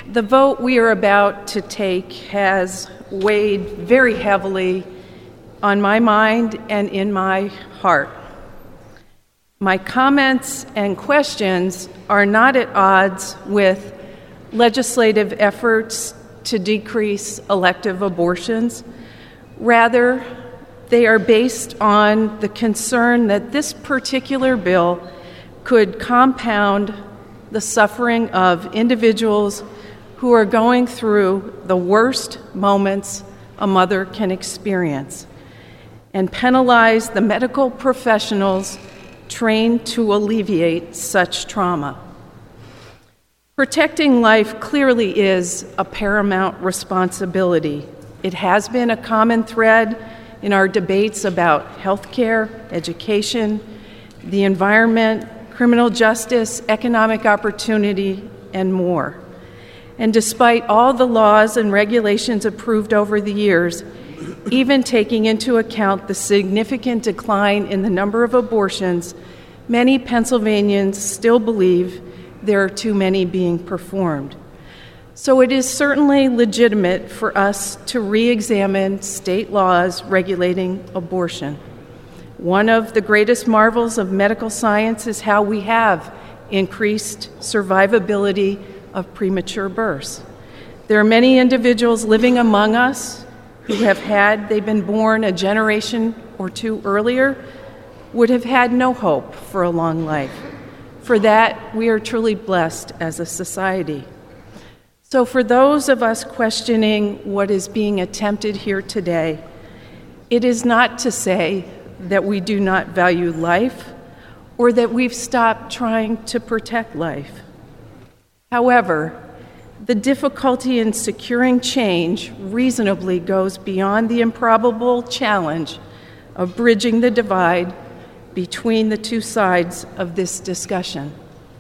The vote we are about to take has weighed very heavily on my mind and in my heart. My comments and questions are not at odds with legislative efforts to decrease elective abortions. Rather, they are based on the concern that this particular bill could compound the suffering of individuals who are going through the worst moments a mother can experience and penalize the medical professionals trained to alleviate such trauma. Protecting life clearly is a paramount responsibility. It has been a common thread in our debates about healthcare, education, the environment, criminal justice, economic opportunity, and more. And despite all the laws and regulations approved over the years, even taking into account the significant decline in the number of abortions, many Pennsylvanians still believe there are too many being performed. So it is certainly legitimate for us to re-examine state laws regulating abortion. One of the greatest marvels of medical science is how we have increased survivability of premature births. There are many individuals living among us who have had they been born a generation or two earlier would have had no hope for a long life. For that, we are truly blessed as a society. So for those of us questioning what is being attempted here today, it is not to say that we do not value life or that we've stopped trying to protect life. However, the difficulty in securing change reasonably goes beyond the improbable challenge of bridging the divide between the two sides of this discussion.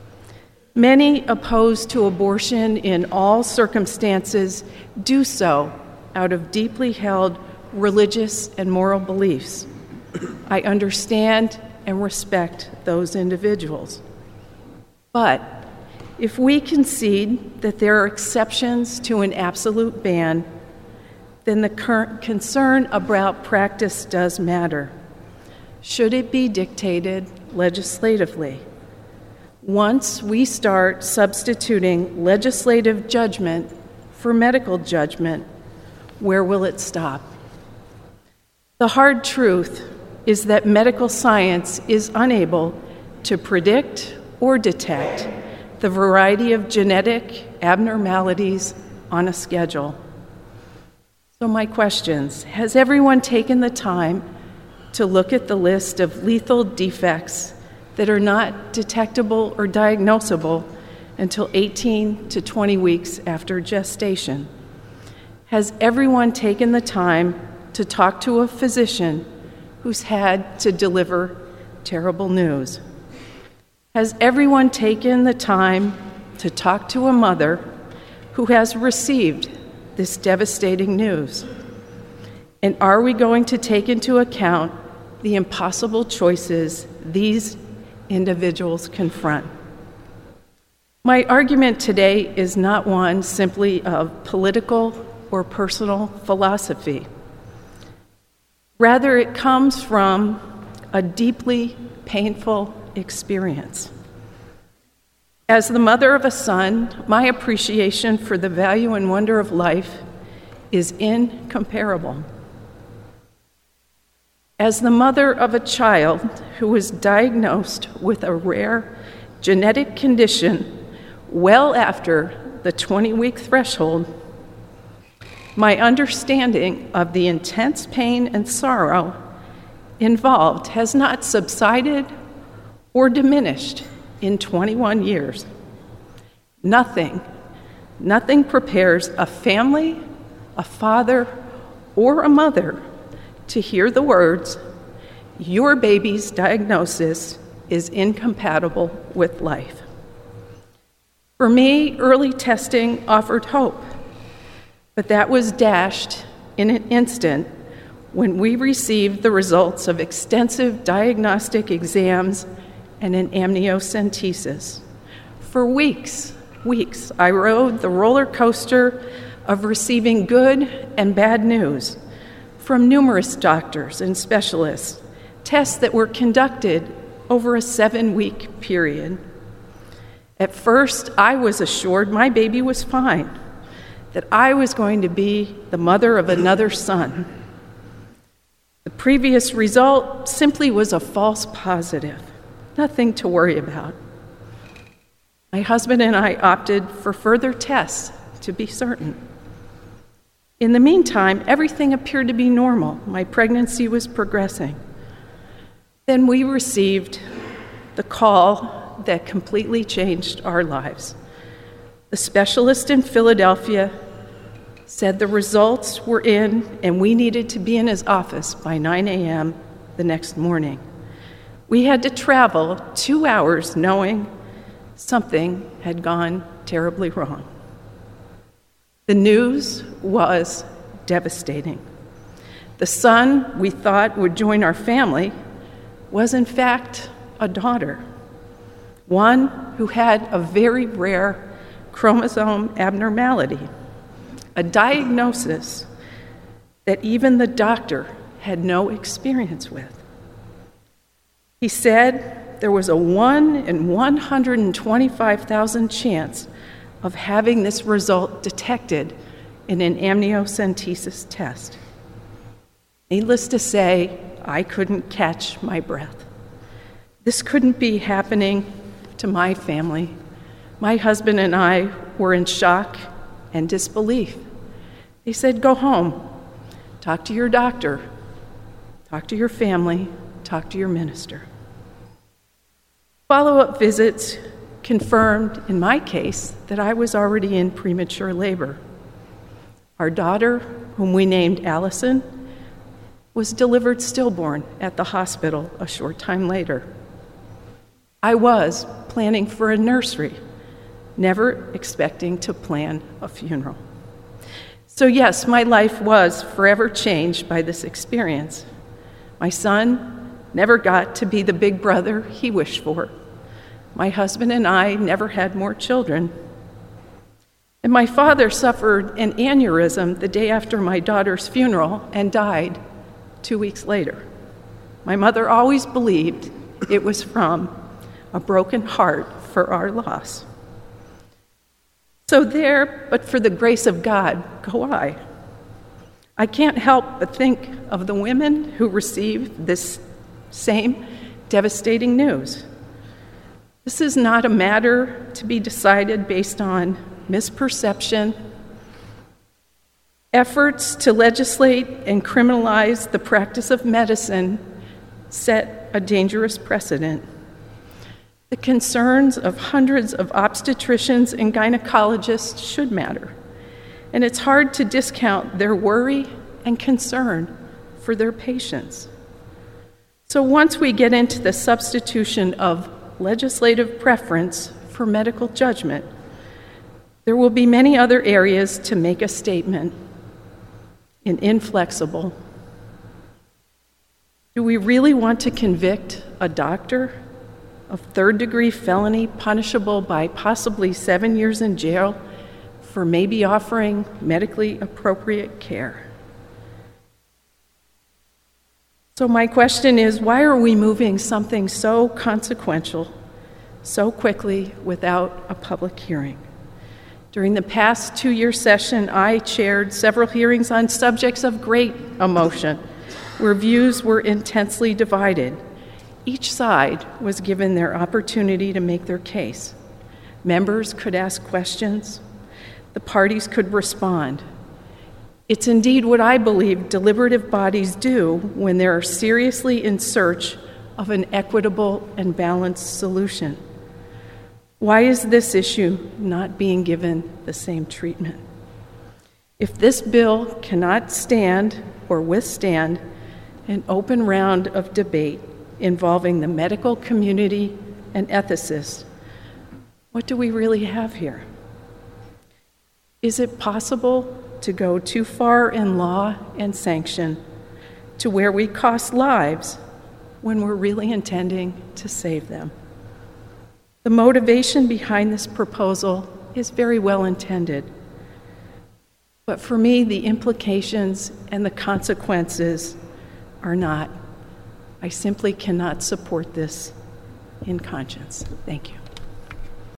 Many opposed to abortion in all circumstances do so out of deeply held religious and moral beliefs. I understand and respect those individuals. But if we concede that there are exceptions to an absolute ban, then the current concern about practice does matter. Should it be dictated legislatively? Once we start substituting legislative judgment for medical judgment, where will it stop? The hard truth is that medical science is unable to predict or detect the variety of genetic abnormalities on a schedule. So my questions: has everyone taken the time to look at the list of lethal defects that are not detectable or diagnosable until 18 to 20 weeks after gestation? Has everyone taken the time to talk to a physician who's had to deliver terrible news? Has everyone taken the time to talk to a mother who has received this devastating news? And are we going to take into account the impossible choices these individuals confront? My argument today is not one simply of political or personal philosophy. Rather, it comes from a deeply painful experience. As the mother of a son, my appreciation for the value and wonder of life is incomparable. As the mother of a child who was diagnosed with a rare genetic condition well after the 20-week threshold, my understanding of the intense pain and sorrow involved has not subsided or diminished in 21 years. Nothing prepares a family, a father, or a mother to hear the words, "Your baby's diagnosis is incompatible with life." For me, early testing offered hope, but that was dashed in an instant when we received the results of extensive diagnostic exams and an amniocentesis. For weeks, weeks, I rode the roller coaster of receiving good and bad news from numerous doctors and specialists, tests that were conducted over a 7-week period. At first, I was assured my baby was fine, that I was going to be the mother of another son. The previous result simply was a false positive, nothing to worry about. My husband and I opted for further tests to be certain. In the meantime, everything appeared to be normal. My pregnancy was progressing. Then we received the call that completely changed our lives. The specialist in Philadelphia said the results were in and we needed to be in his office by 9 a.m. the next morning. We had to travel 2 hours knowing something had gone terribly wrong. The news was devastating. The son we thought would join our family was in fact a daughter, one who had a very rare chromosome abnormality, a diagnosis that even the doctor had no experience with. He said there was a 1 in 125,000 chance of having this result detected in an amniocentesis test. Needless to say, I couldn't catch my breath. This couldn't be happening to my family. My husband and I were in shock and disbelief. They said, "Go home, talk to your doctor, talk to your family, talk to your minister." Follow-up visits confirmed, in my case, that I was already in premature labor. Our daughter, whom we named Allison, was delivered stillborn at the hospital a short time later. I was planning for a nursery, never expecting to plan a funeral. So yes, my life was forever changed by this experience. My son never got to be the big brother he wished for. My husband and I never had more children. And my father suffered an aneurysm the day after my daughter's funeral and died 2 weeks later. My mother always believed it was from a broken heart for our loss. So there, but for the grace of God, go I. I can't help but think of the women who received this same devastating news. This is not a matter to be decided based on misperception. Efforts to legislate and criminalize the practice of medicine set a dangerous precedent. The concerns of hundreds of obstetricians and gynecologists should matter, and it's hard to discount their worry and concern for their patients. So once we get into the substitution of legislative preference for medical judgment, there will be many other areas to make a statement in inflexible. Do we really want to convict a doctor of third-degree felony punishable by possibly 7 years in jail for maybe offering medically appropriate care? So my question is, why are we moving something so consequential so quickly without a public hearing? During the past 2-year session, I chaired several hearings on subjects of great emotion, where views were intensely divided. Each side was given their opportunity to make their case. Members could ask questions. The parties could respond. It's indeed what I believe deliberative bodies do when they're seriously in search of an equitable and balanced solution. Why is this issue not being given the same treatment? If this bill cannot stand or withstand an open round of debate involving the medical community and ethicists, what do we really have here? Is it possible to go too far in law and sanction to where we cost lives when we're really intending to save them? The motivation behind this proposal is very well intended. But for me, the implications and the consequences are not. I simply cannot support this in conscience. Thank you.